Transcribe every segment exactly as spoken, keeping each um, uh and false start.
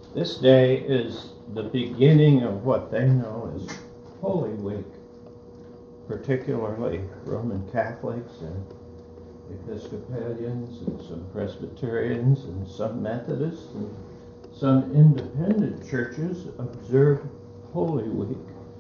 This day is the beginning of what they know as Holy Week, particularly Roman Catholics and Episcopalians and some Presbyterians and some Methodists and some independent churches observe Holy Week.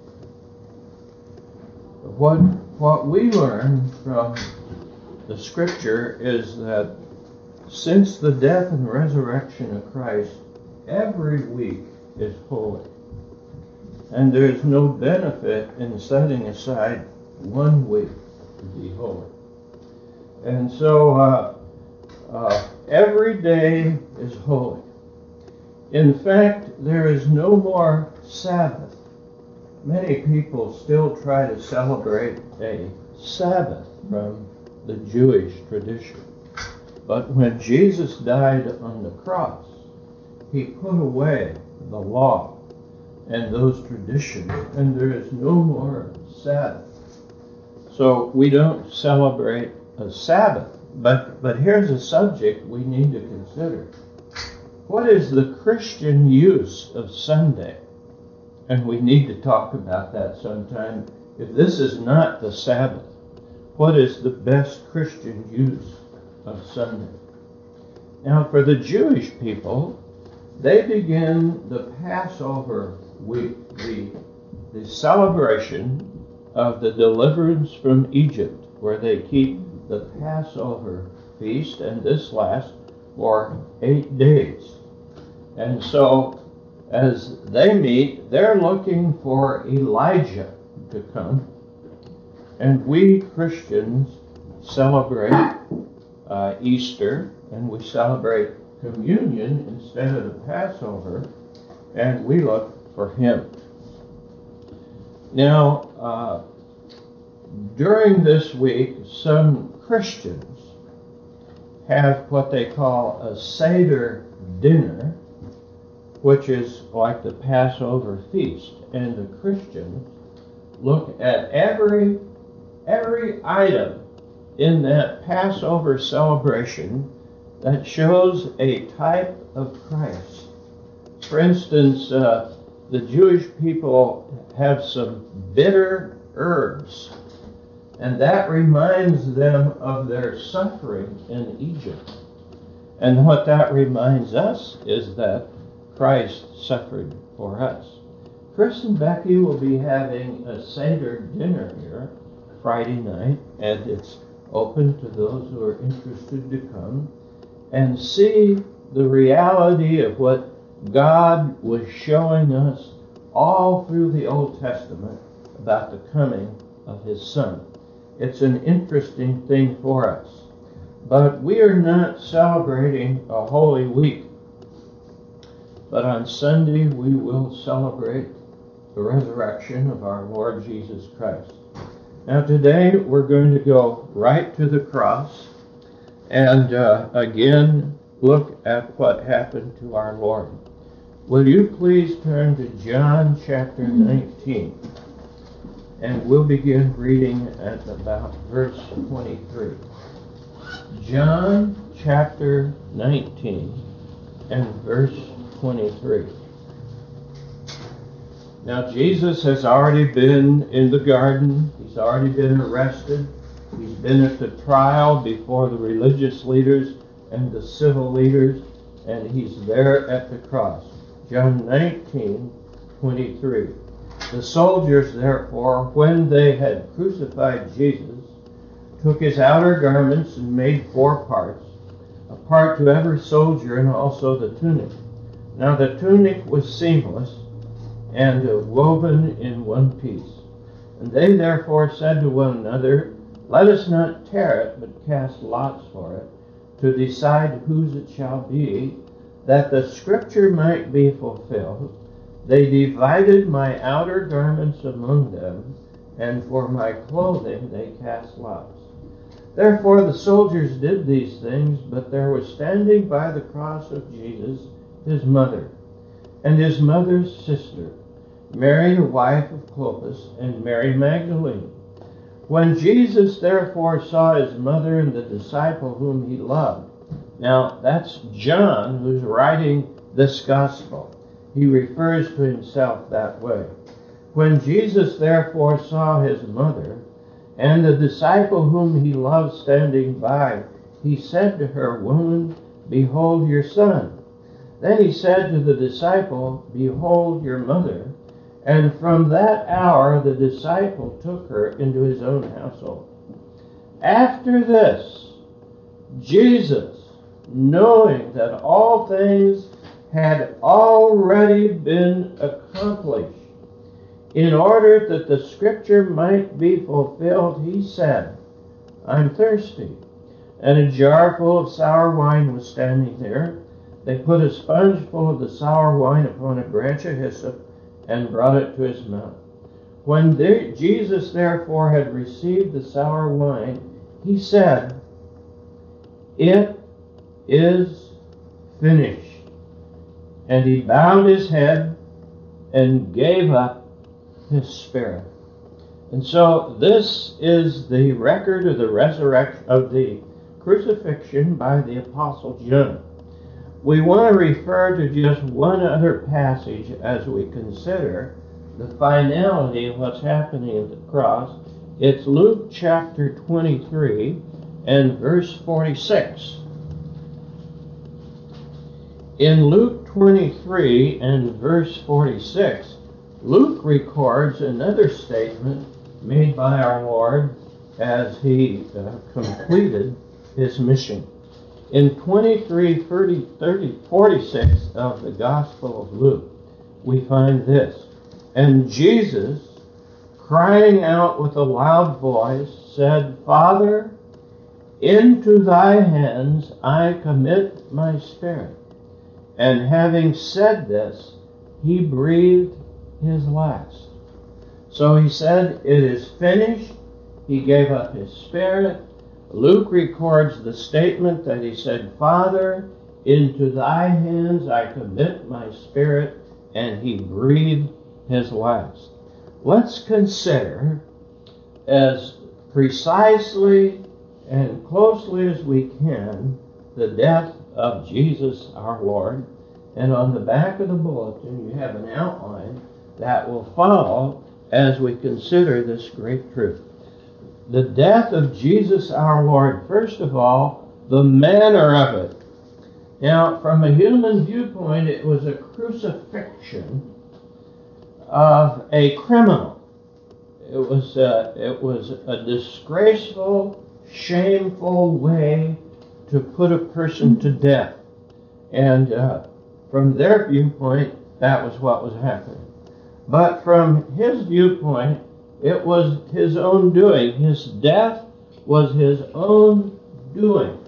What, what we learn from the Scripture is that since the death and resurrection of Christ, every week is holy. And there is no benefit in setting aside one week to be holy. And so uh, uh, every day is holy. In fact, there is no more Sabbath. Many people still try to celebrate a Sabbath from the Jewish tradition. But when Jesus died on the cross, he put away the law and those traditions, and there is no more Sabbath. So we don't celebrate a Sabbath. But, but here's a subject we need to consider. What is the Christian use of Sunday? And we need to talk about that sometime. If this is not the Sabbath, what is the best Christian use of Sunday? Now, for the Jewish people, they begin the Passover week, the, the celebration of the deliverance from Egypt, where they keep the Passover feast, and this lasts for eight days. And so, as they meet, they're looking for Elijah to come. And we Christians celebrate uh, Easter, and we celebrate communion instead of the Passover, and we look for him. Now, uh, during this week, some Christians have what they call a Seder dinner, which is like the Passover feast. And the Christians look at every, every item in that Passover celebration that shows a type of Christ. For instance, uh, the Jewish people have some bitter herbs, and that reminds them of their suffering in Egypt. And what that reminds us is that Christ suffered for us. Chris and Becky will be having a Seder dinner here Friday night, and it's open to those who are interested to come and see the reality of what God was showing us all through the Old Testament about the coming of his Son. It's an interesting thing for us. But we are not celebrating a Holy Week. But on Sunday, we will celebrate the resurrection of our Lord Jesus Christ. Now today, we're going to go right to the cross and uh, again look at what happened to our Lord. Will you please turn to John chapter nineteen, and we'll begin reading at about verse twenty-three. John chapter nineteen and verse twenty-three. Now Jesus has already been in the garden. He's already been arrested. He's been at the trial before the religious leaders and the civil leaders, and he's there at the cross. John nineteen, twenty-three. The soldiers, therefore, when they had crucified Jesus, took his outer garments and made four parts, a part to every soldier, and also the tunic. Now the tunic was seamless and uh, woven in one piece. And they therefore said to one another, "Let us not tear it, but cast lots for it, to decide whose it shall be, that the scripture might be fulfilled. They divided my outer garments among them, and for my clothing they cast lots. Therefore the soldiers did these things, but there was standing by the cross of Jesus his mother, and his mother's sister, Mary the wife of Clopas, and Mary Magdalene. When Jesus therefore saw his mother and the disciple whom he loved," now that's John who's writing this gospel. he refers to himself that way. When Jesus therefore saw his mother and the disciple whom he loved standing by, he said to her, Woman, behold your son. Then he said to the disciple, Behold your mother. And from that hour the disciple took her into his own household. After this, Jesus, knowing that all things had already been accomplished, in order that the scripture might be fulfilled, he said, I'm thirsty. And a jar full of sour wine was standing there. They put a sponge full of the sour wine upon a branch of hyssop and brought it to his mouth. When they, Jesus therefore had received the sour wine, he said, It is finished. And he bowed his head and gave up his spirit. And so this is the record of the resurrection, of the crucifixion by the Apostle John. We want to refer to just one other passage as we consider the finality of what's happening at the cross. It's Luke chapter twenty-three and verse forty-six. In Luke twenty-three and verse forty-six, Luke records another statement made by our Lord as he uh, completed his mission. In twenty-three, thirty, thirty, forty-six of the Gospel of Luke, we find this. And Jesus, crying out with a loud voice, said, Father, into thy hands I commit my spirit. And having said this, he breathed his last. So he said, it is finished. He gave up his spirit. Luke records the statement that he said, Father, into thy hands I commit my spirit, and he breathed his last. Let's consider as precisely and closely as we can the death of Jesus our Lord. And on the back of the bulletin you have an outline that will follow as we consider this great truth. The death of Jesus our Lord, first of all, the manner of it. Now, from a human viewpoint, it was a crucifixion of a criminal. It was a, it was a disgraceful, shameful way to put a person to death. And uh, from their viewpoint, that was what was happening. But from his viewpoint, it was his own doing. His death was his own doing.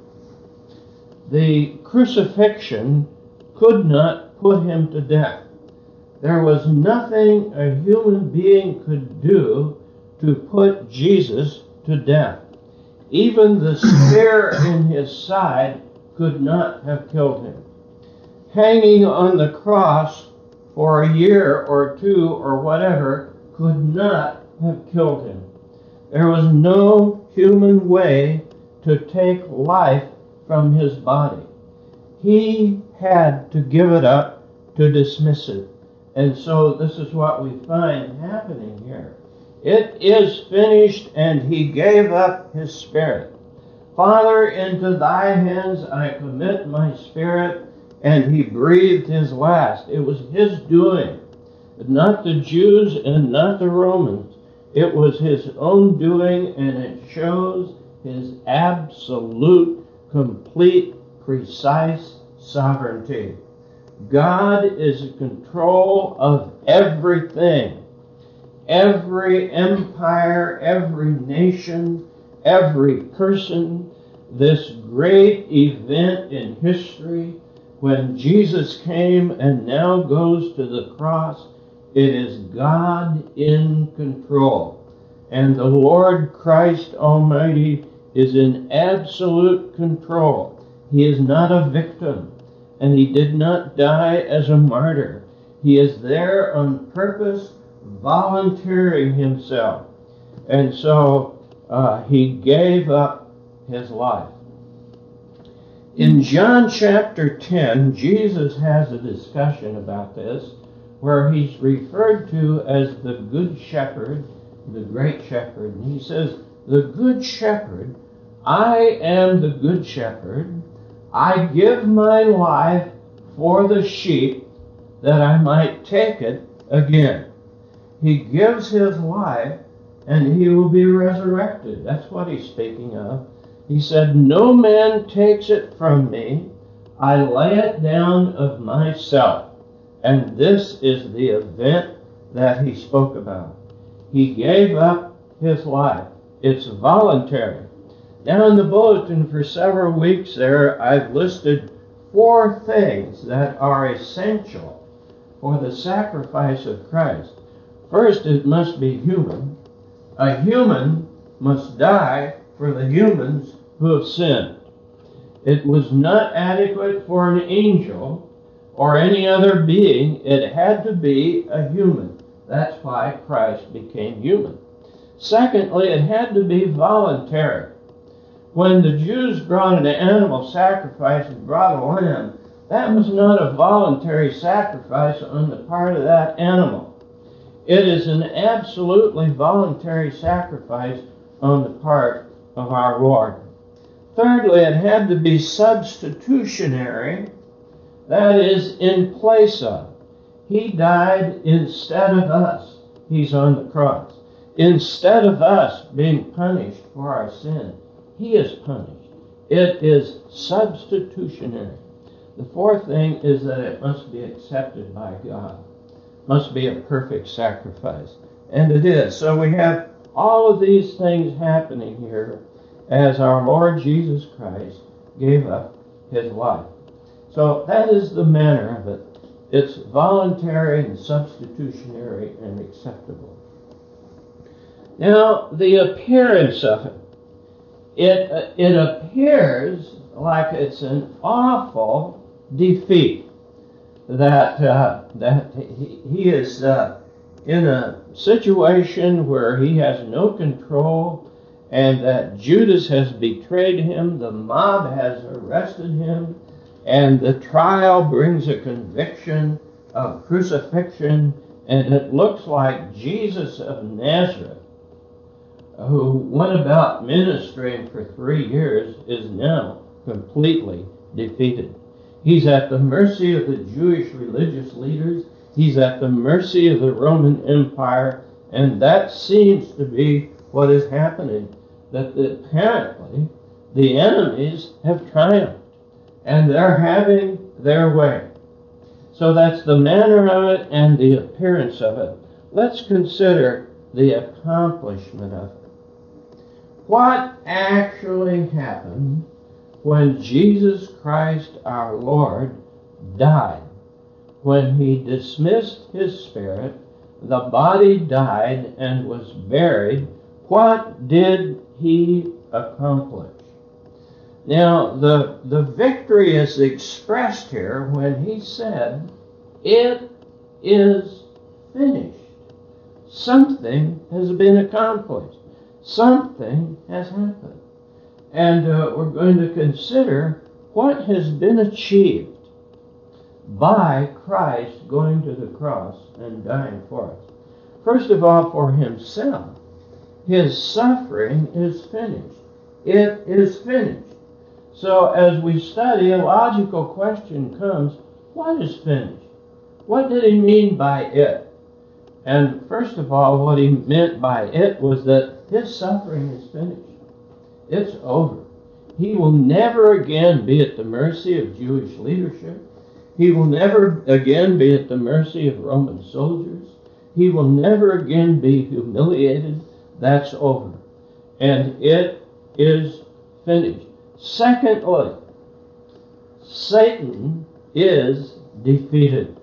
The crucifixion could not put him to death. There was nothing a human being could do to put Jesus to death. Even the spear in his side could not have killed him. Hanging on the cross for a year or two or whatever could not have killed him. There was no human way to take life from his body. He had to give it up, to dismiss it. And so this is what we find happening here. It is finished, and he gave up his spirit. Father, into thy hands I commit my spirit. And he breathed his last. It was his doing, not the Jews and not the Romans. It was his own doing, and it shows his absolute, complete, precise sovereignty. God is in control of everything. Every empire, every nation, every person, this great event in history, when Jesus came and now goes to the cross, it is God in control. And the Lord Christ Almighty is in absolute control. He is not a victim, and he did not die as a martyr. He is there on purpose, volunteering himself. And so uh, he gave up his life. In John chapter ten, Jesus has a discussion about this, where he's referred to as the Good Shepherd, the Great Shepherd. And he says, the Good Shepherd, I am the Good Shepherd. I give my life for the sheep that I might take it again. He gives his life and he will be resurrected. That's what he's speaking of. He said, no man takes it from me. I lay it down of myself. And this is the event that he spoke about. He gave up his life. It's voluntary. Now in the bulletin for several weeks there, I've listed four things that are essential for the sacrifice of Christ. First, it must be human. A human must die for the humans who have sinned. It was not adequate for an angel or any other being. It had to be a human. That's why Christ became human. Secondly, it had to be voluntary. When the Jews brought an animal sacrifice and brought a lamb, that was not a voluntary sacrifice on the part of that animal. It is an absolutely voluntary sacrifice on the part of our Lord. Thirdly, it had to be substitutionary, that is, in place of. He died instead of us. He's on the cross. Instead of us being punished for our sin, he is punished. It is substitutionary. The fourth thing is that it must be accepted by God. It must be a perfect sacrifice. And it is. So we have all of these things happening here as our Lord Jesus Christ gave up his life. So that is the manner of it. It's voluntary and substitutionary and acceptable. Now, the appearance of it. It, uh, it appears like it's an awful defeat. That, uh, that he, he is uh, in a situation where he has no control, and that Judas has betrayed him, the mob has arrested him, and the trial brings a conviction of crucifixion, and it looks like Jesus of Nazareth, who went about ministering for three years, is now completely defeated. He's at the mercy of the Jewish religious leaders. He's at the mercy of the Roman Empire, and that seems to be what is happening, that the, apparently the enemies have triumphed, and they're having their way. So that's the manner of it and the appearance of it. Let's consider the accomplishment of it. What actually happened when Jesus Christ our Lord died? When he dismissed his spirit, the body died and was buried. What did he accomplish? Now, the, the victory is expressed here when he said, it is finished. Something has been accomplished. Something has happened. And uh, we're going to consider what has been achieved by Christ going to the cross and dying for us. First of all, for himself, his suffering is finished. It is finished. So as we study, a logical question comes, what is finished? What did he mean by it? And first of all, what he meant by it was that his suffering is finished. It's over. He will never again be at the mercy of Jewish leadership. He will never again be at the mercy of Roman soldiers. He will never again be humiliated. That's over. And it is finished. Secondly, Satan is defeated.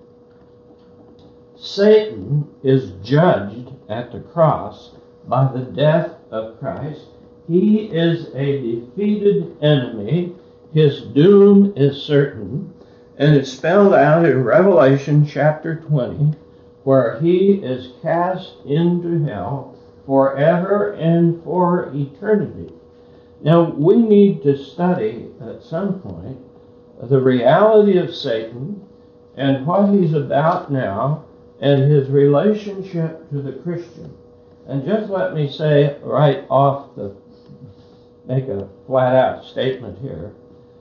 Satan is judged at the cross by the death of Christ. He is a defeated enemy. His doom is certain. And it's spelled out in Revelation chapter twenty, where he is cast into hell forever and for eternity. Now, we need to study at some point the reality of Satan and what he's about now and his relationship to the Christian. And just let me say right off the, make a flat out statement here.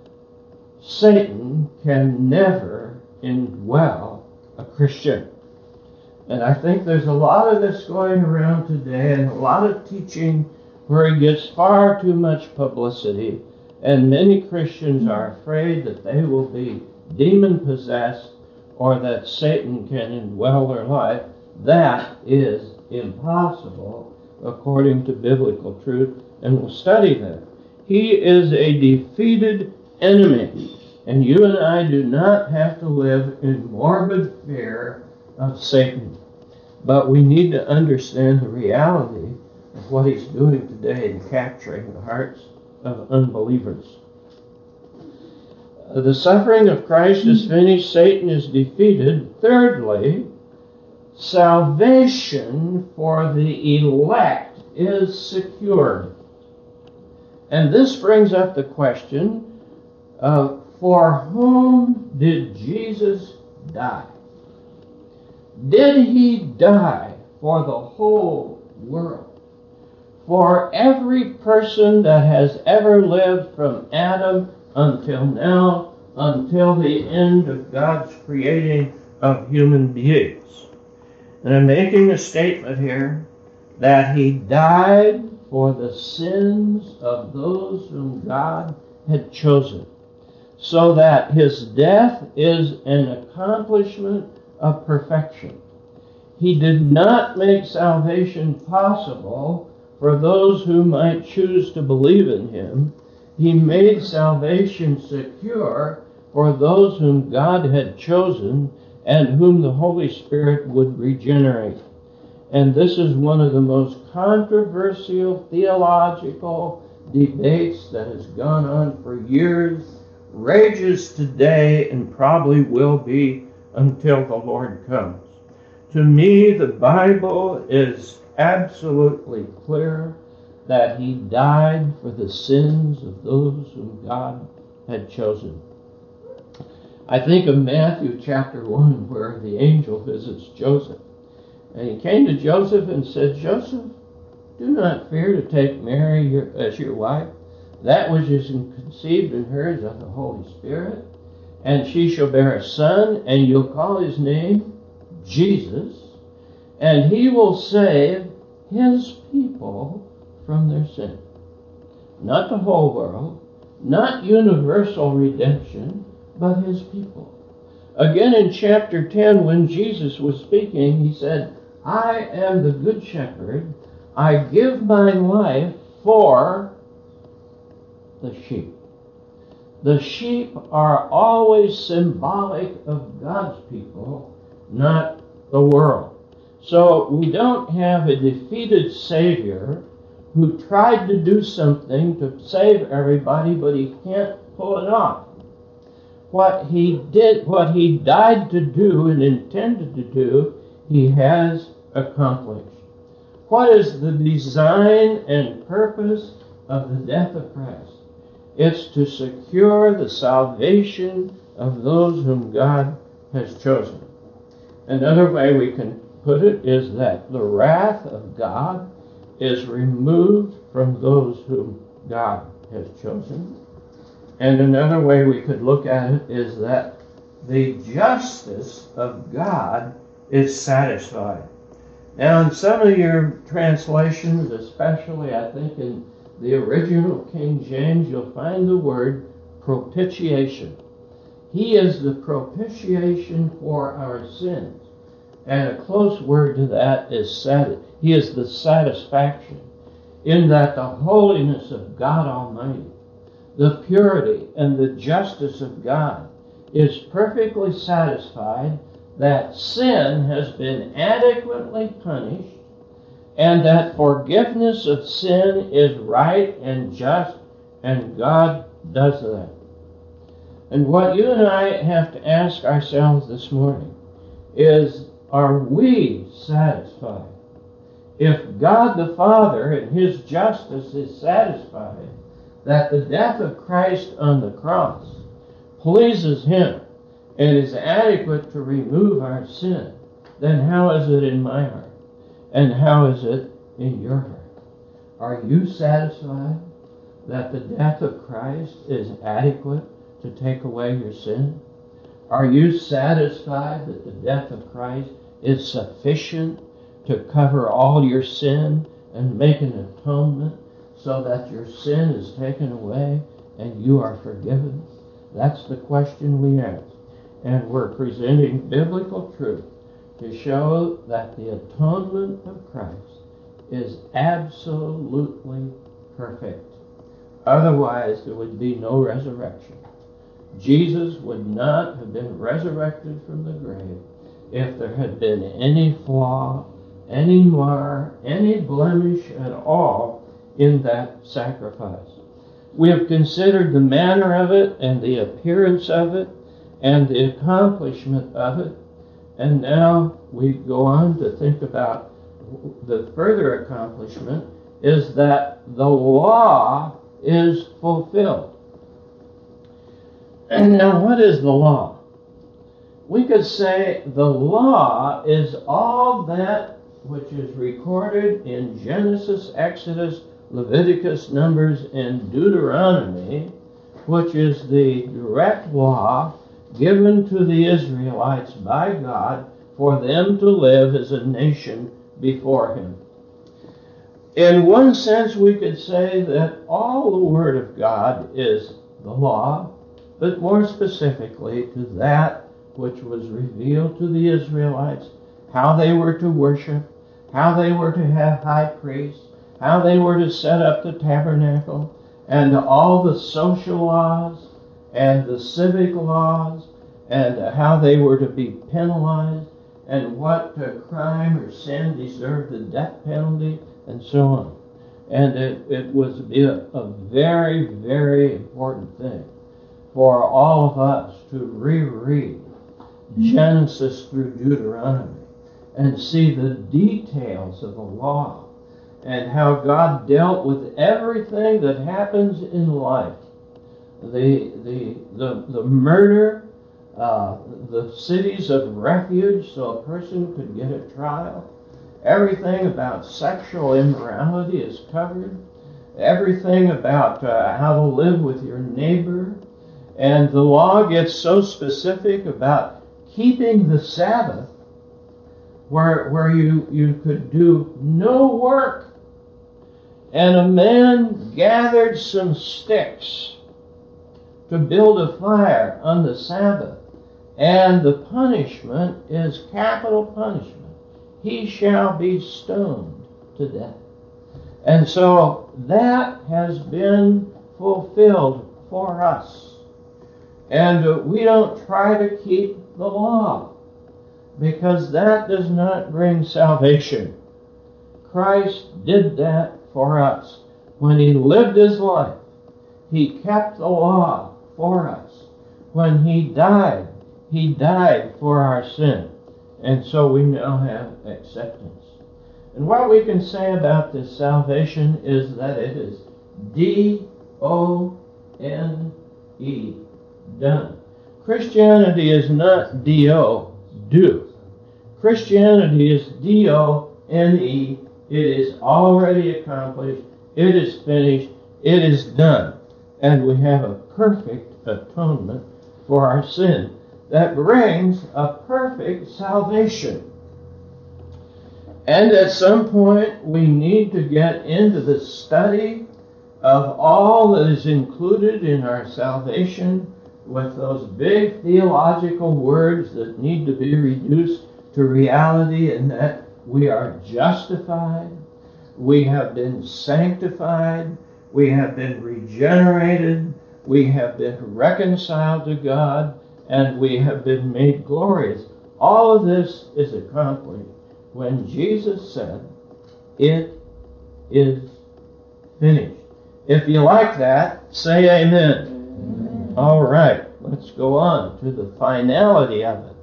Satan can never indwell a Christian. And I think there's a lot of this going around today and a lot of teaching where he gets far too much publicity, and many Christians are afraid that they will be demon-possessed or that Satan can indwell their life. That is impossible according to biblical truth, and we'll study that. He is a defeated enemy, and you and I do not have to live in morbid fear of Satan. But we need to understand the reality of what he's doing today in capturing the hearts of unbelievers. The suffering of Christ is finished, Satan is defeated. Thirdly, salvation for the elect is secured. And this brings up the question of for whom did Jesus die? Did he die for the whole world? For every person that has ever lived from Adam until now, until the end of God's creating of human beings. And I'm making a statement here that he died for the sins of those whom God had chosen, so that his death is an accomplishment of perfection. He did not make salvation possible for those who might choose to believe in him. He made salvation secure for those whom God had chosen and whom the Holy Spirit would regenerate. And this is one of the most controversial theological debates that has gone on for years, rages today, and probably will be until the Lord comes. To me, the Bible is absolutely clear that he died for the sins of those whom God had chosen. I think of Matthew chapter one, where the angel visits Joseph. And he came to Joseph and said, Joseph, do not fear to take Mary your, as your wife. That which is conceived in her is of the Holy Spirit. And she shall bear a son, and you'll call his name Jesus. And he will save his people from their sin. Not the whole world, not universal redemption, but his people. Again in chapter ten, when Jesus was speaking, he said, I am the good shepherd. I give my life for the sheep. The sheep are always symbolic of God's people, not the world. So we don't have a defeated Savior who tried to do something to save everybody, but he can't pull it off. What he did, what he died to do and intended to do, he has accomplished. What is the design and purpose of the death of Christ? It's to secure the salvation of those whom God has chosen. Another way we can put it is that the wrath of God is removed from those whom God has chosen. And another way we could look at it is that the justice of God is satisfied. Now, in some of your translations, especially I think in the original King James, you'll find the word propitiation. He is the propitiation for our sins. And a close word to that is sati- He is the satisfaction, in that the holiness of God Almighty, the purity and the justice of God is perfectly satisfied, that sin has been adequately punished, and that forgiveness of sin is right and just, and God does that. And what you and I have to ask ourselves this morning is, are we satisfied? If God the Father in his justice is satisfied that the death of Christ on the cross pleases Him and is adequate to remove our sin, then how is it in my heart? And how is it in your heart? Are you satisfied that the death of Christ is adequate to take away your sin? Are you satisfied that the death of Christ is sufficient to cover all your sin and make an atonement so that your sin is taken away and you are forgiven? That's the question we ask. And we're presenting biblical truth to show that the atonement of Christ is absolutely perfect. Otherwise, there would be no resurrection. Jesus would not have been resurrected from the grave if there had been any flaw, any mar, any blemish at all in that sacrifice. We have considered the manner of it and the appearance of it and the accomplishment of it. And now we go on to think about the further accomplishment is that the law is fulfilled. And now what is the law? We could say the law is all that which is recorded in Genesis, Exodus, Leviticus, Numbers, and Deuteronomy, which is the direct law given to the Israelites by God for them to live as a nation before Him. In one sense, we could say that all the Word of God is the law, but more specifically to that which was revealed to the Israelites, how they were to worship, how they were to have high priests, how they were to set up the tabernacle, and all the social laws and the civic laws, and how they were to be penalized, and what uh, crime or sin deserved the death penalty, and so on. And it, it was a, a very, very important thing for all of us to reread Genesis through Deuteronomy and see the details of the law and how God dealt with everything that happens in life. The, the, the, the murder, uh, the cities of refuge so a person could get a trial. Everything about sexual immorality is covered. Everything about uh, how to live with your neighbor. And the law gets so specific about keeping the Sabbath where, where you, you could do no work. And a man gathered some sticks to build a fire on the Sabbath. And the punishment is capital punishment. He shall be stoned to death. And so that has been fulfilled for us. And uh, we don't try to keep the law, because that does not bring salvation. Christ did that for us. When He lived His life, He kept the law for us. When He died, He died for our sin. And so we now have acceptance. And what we can say about this salvation is that it is D O N E, done. Christianity is not D O, do. Christianity is D O N E, it is already accomplished, it is finished, it is done. And we have a perfect atonement for our sin that brings a perfect salvation. And at some point, we need to get into the study of all that is included in our salvation with those big theological words that need to be reduced to reality, in that we are justified, we have been sanctified, we have been regenerated, we have been reconciled to God, and we have been made glorious. All of this is accomplished when Jesus said, "It is finished." If you like that, say amen. Amen. All right, let's go on to the finality of it.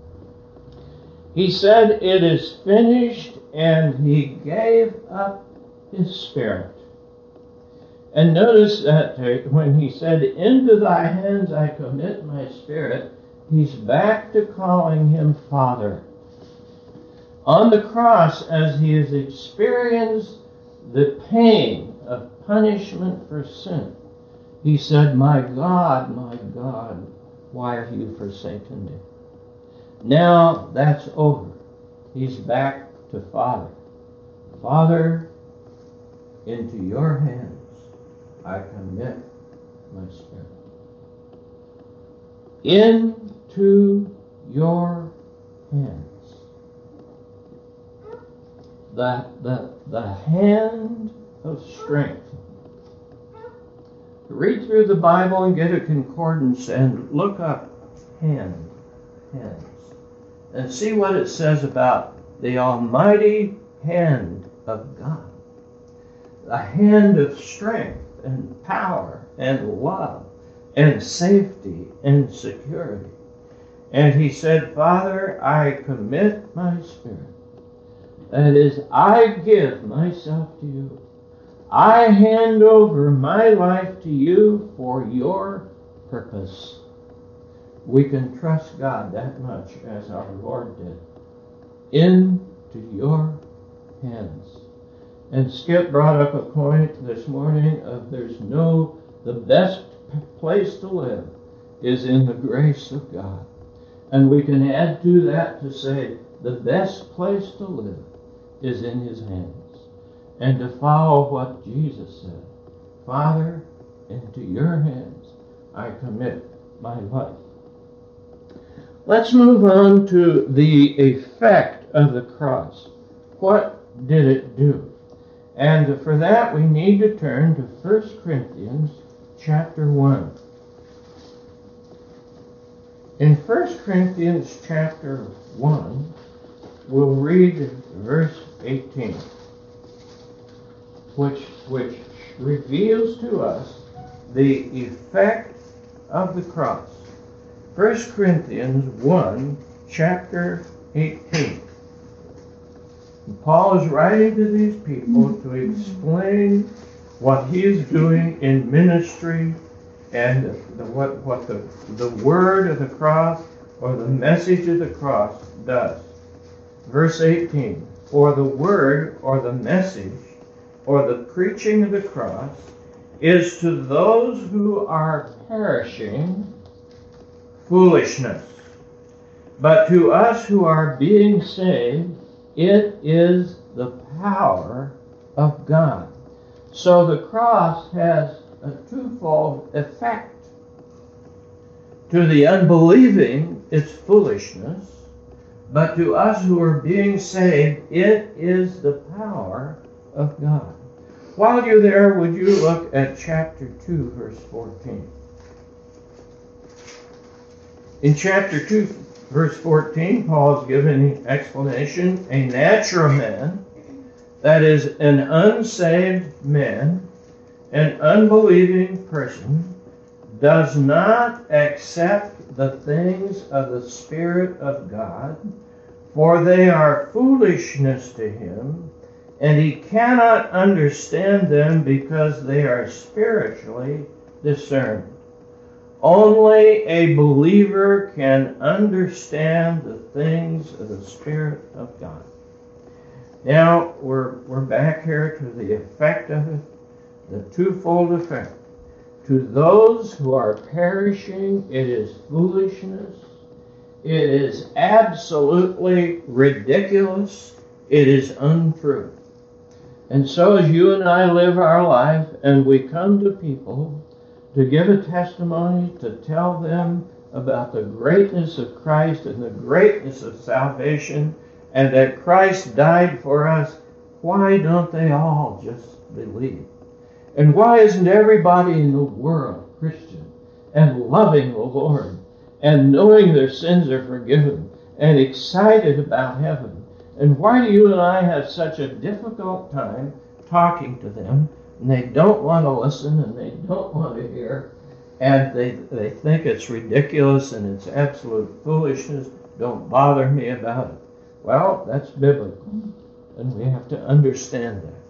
He said, "It is finished," and He gave up His Spirit. And notice that when he said, into thy hands I commit my spirit, he's back to calling him Father. On the cross, as he has experienced the pain of punishment for sin, he said, my God, my God, why have you forsaken me? Now that's over. He's back to Father. Father, into your hands I commit my spirit. Into your hands. The, the, the hand of strength. Read through the Bible and get a concordance and look up hand, hands, and see what it says about the almighty hand of God. The hand of strength and power and love and safety and security. And he said, Father, I commit my spirit. That is, I give myself to you. I hand over my life to you for your purpose. We can trust God that much as our Lord did. Into your hands. And Skip brought up a point this morning of there's no, the best place to live is in the grace of God. And we can add to that to say the best place to live is in his hands. And to follow what Jesus said, Father, into your hands I commit my life. Let's move on to the effect of the cross. What did it do? And for that we need to turn to First Corinthians chapter one. In First Corinthians chapter one, we'll read verse eighteen. Which, which reveals to us the effect of the cross. First Corinthians one, chapter eighteen. And Paul is writing to these people to explain what he is doing in ministry and the, what, what the, the word of the cross or the message of the cross does. Verse eighteen, for the word or the message or the preaching of the cross is to those who are perishing foolishness. But to us who are being saved, it is the power of God. So the cross has a twofold effect. To the unbelieving, it's foolishness. But to us who are being saved, it is the power of God. While you're there, would you look at chapter two, verse fourteen. In chapter two, verse fourteen, Paul is giving an explanation. A natural man, that is an unsaved man, an unbelieving person, does not accept the things of the Spirit of God, for they are foolishness to him, and he cannot understand them because they are spiritually discerned. Only a believer can understand the things of the Spirit of God. Now, we're, we're back here to the effect of it, the twofold effect. To those who are perishing, it is foolishness. It is absolutely ridiculous. It is untrue. And so as you and I live our life and we come to people to give a testimony, to tell them about the greatness of Christ and the greatness of salvation, and that Christ died for us, why don't they all just believe? And why isn't everybody in the world Christian and loving the Lord and knowing their sins are forgiven and excited about heaven? And why do you and I have such a difficult time talking to them, and they don't want to listen and they don't want to hear, and they, they think it's ridiculous and it's absolute foolishness, don't bother me about it? Well, that's biblical, and we have to understand that.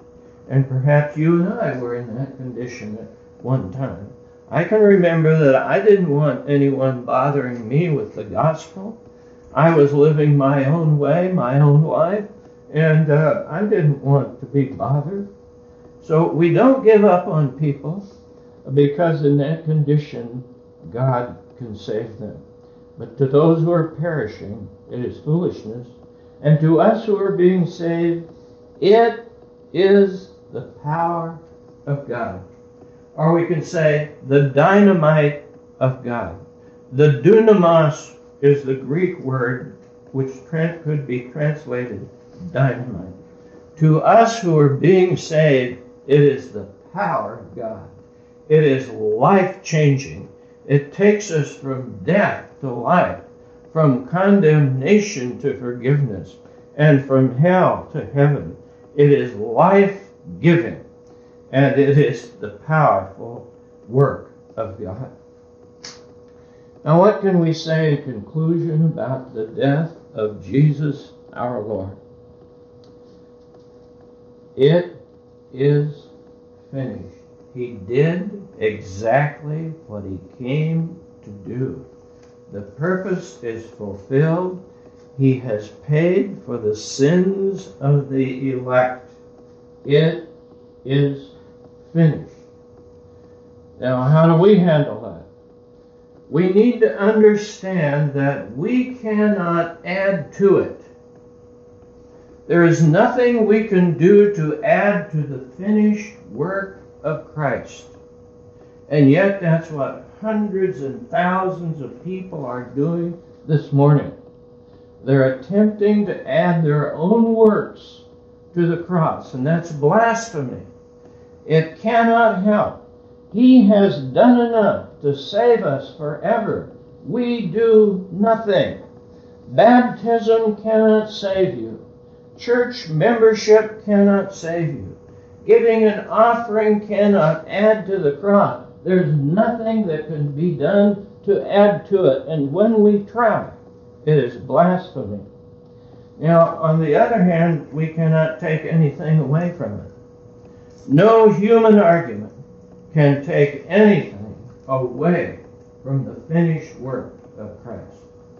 And perhaps you and I were in that condition at one time. I can remember that I didn't want anyone bothering me with the gospel. I was living my own way, my own life, and uh, I didn't want to be bothered. So we don't give up on people, because in that condition, God can save them. But to those who are perishing, it is foolishness. And to us who are being saved, it is the power of God. Or we can say, the dynamite of God. The dunamis is the Greek word which could be translated dynamite. To us who are being saved, it is the power of God. It is life-changing. It takes us from death to life, from condemnation to forgiveness, and from hell to heaven. It is life-giving, and it is the powerful work of God. Now, what can we say in conclusion about the death of Jesus our Lord? It is finished. He did exactly what he came to do. The purpose is fulfilled. He has paid for the sins of the elect. It is finished. Now, how do we handle that? We need to understand that we cannot add to it. There is nothing we can do to add to the finished work of Christ. And yet that's what hundreds and thousands of people are doing this morning. They're attempting to add their own works to the cross, and that's blasphemy. It cannot help. He has done enough to save us forever. We do nothing. Baptism cannot save you. Church membership cannot save you. Giving an offering cannot add to the cross. There's nothing that can be done to add to it. And when we try, it is blasphemy. Now, on the other hand, we cannot take anything away from it. No human argument can take anything away from the finished work of Christ.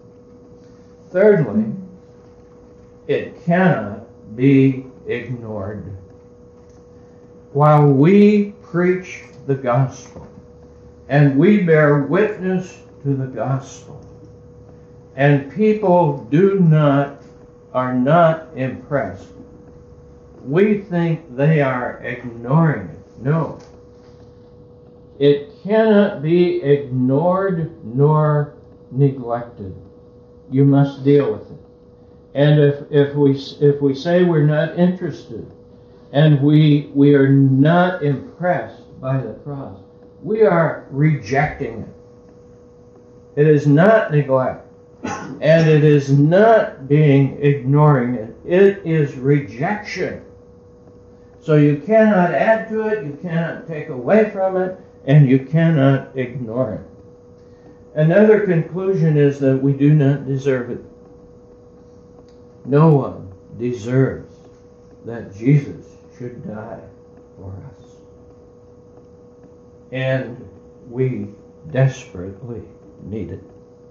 Thirdly, it cannot be ignored. While we preach the gospel and we bear witness to the gospel, and people do not, are not impressed, we think they are ignoring it. No. It cannot be ignored nor neglected. You must deal with it. And if, if we if we say we're not interested and we we are not impressed by the cross, we are rejecting it. It is not neglect. And it is not being ignoring it. It is rejection. So you cannot add to it, you cannot take away from it, and you cannot ignore it. Another conclusion is that we do not deserve it. No one deserves that Jesus should die for us. And we desperately need it.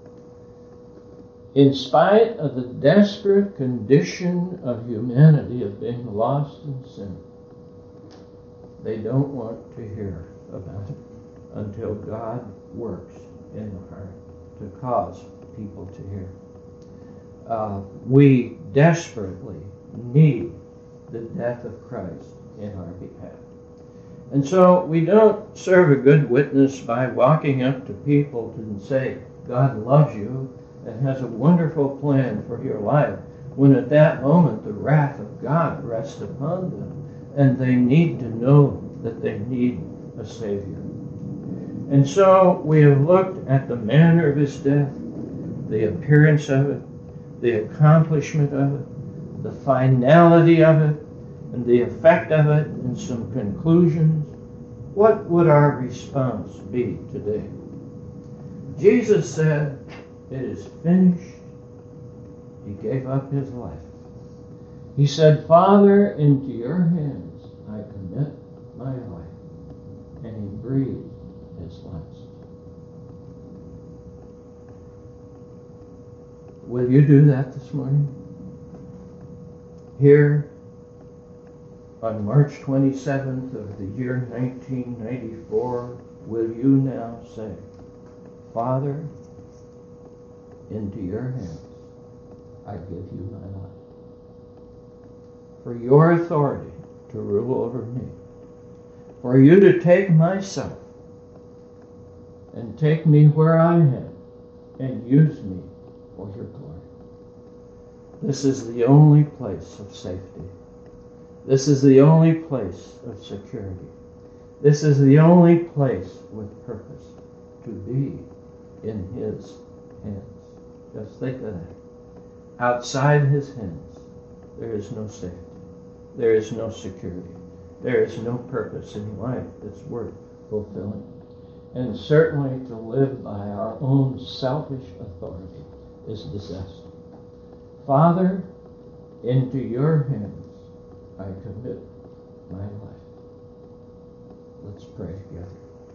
In spite of the desperate condition of humanity of being lost in sin, they don't want to hear about it until God works in the heart to cause people to hear. Uh, we desperately need the death of Christ in our behalf. And so we don't serve a good witness by walking up to people and say, God loves you and has a wonderful plan for your life, when at that moment the wrath of God rests upon them and they need to know that they need a Savior. And so we have looked at the manner of his death, the appearance of it, the accomplishment of it, the finality of it, and the effect of it, and some conclusions. What would our response be today? Jesus said, it is finished. He gave up his life. He said, Father, into your hands I commit my life. And he breathed his last. Will you do that this morning? Here on March twenty-seventh of the year nineteen ninety-four, will you now say, Father, into your hands I give you my life. For your authority to rule over me. For you to take myself and take me where I am and use me for your glory. This is the only place of safety. This is the only place of security. This is the only place with purpose, to be in his hands. Just think of that. Outside his hands, there is no safety. There is no security. There is no purpose in life that's worth fulfilling. And certainly to live by our own selfish authority is disaster. Father, into your hands I commit my life. Let's pray together.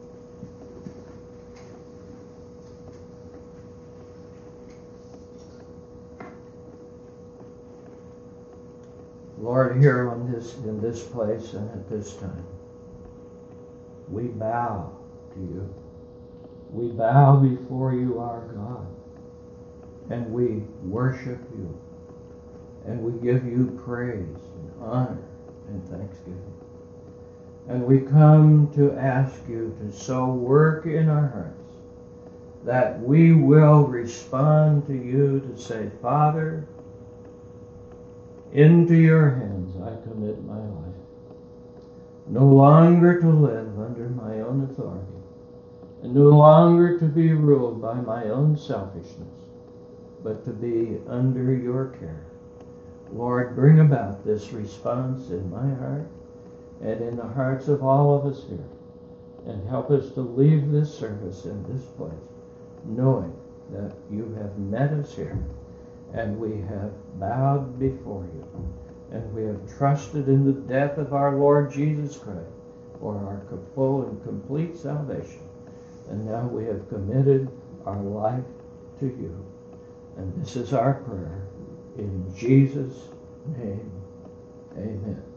Lord, here on this, in this place and at this time, we bow to you. We bow before you, our God, and we worship you, and we give you praise and honor and thanksgiving. And we come to ask you to so work in our hearts that we will respond to you to say, Father, into your hands I commit my life, no longer to live under my own authority, and no longer to be ruled by my own selfishness, but to be under your care. Lord, bring about this response in my heart and in the hearts of all of us here, and help us to leave this service in this place, knowing that you have met us here, and we have bowed before you, and we have trusted in the death of our Lord Jesus Christ for our full and complete salvation. And now we have committed our life to you. And this is our prayer. In Jesus' name, amen.